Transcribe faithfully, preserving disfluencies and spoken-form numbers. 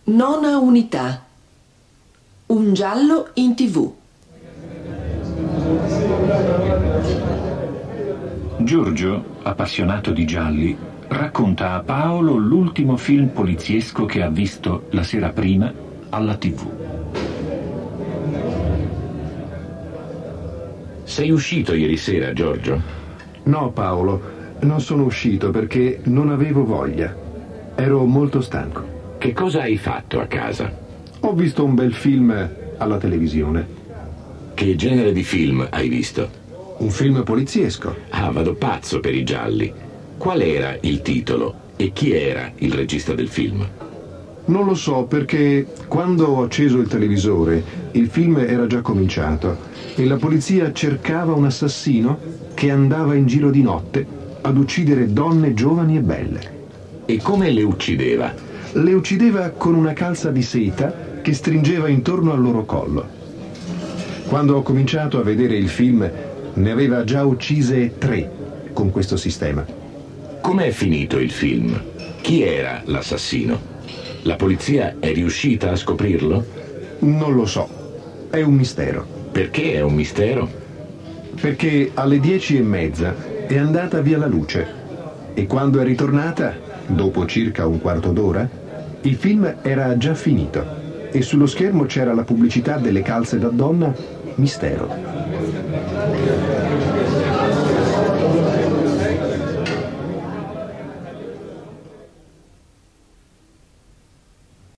Nona unità. Un giallo in tivù. Giorgio, appassionato di gialli, racconta a Paolo l'ultimo film poliziesco che ha visto la sera prima alla tivù. Sei uscito ieri sera, Giorgio? No, Paolo, non sono uscito perché non avevo voglia. Ero molto stanco. Che cosa hai fatto a casa? Ho visto un bel film alla televisione. Che genere di film hai visto? Un film poliziesco. Ah, vado pazzo per i gialli. Qual era il titolo e chi era il regista del film? Non lo so perché quando ho acceso il televisore il film era già cominciato e la polizia cercava un assassino che andava in giro di notte ad uccidere donne giovani e belle. E come le uccideva? Le uccideva con una calza di seta che stringeva intorno al loro collo. Quando ho cominciato a vedere il film ne aveva già uccise tre con questo sistema. Com'è finito il film? Chi era l'assassino? La polizia è riuscita a scoprirlo? Non lo so, è un mistero. Perché è un mistero? Perché alle dieci e mezza è andata via la luce e quando è ritornata, dopo circa un quarto d'ora, il film era già finito e sullo schermo c'era la pubblicità delle calze da donna Mistero.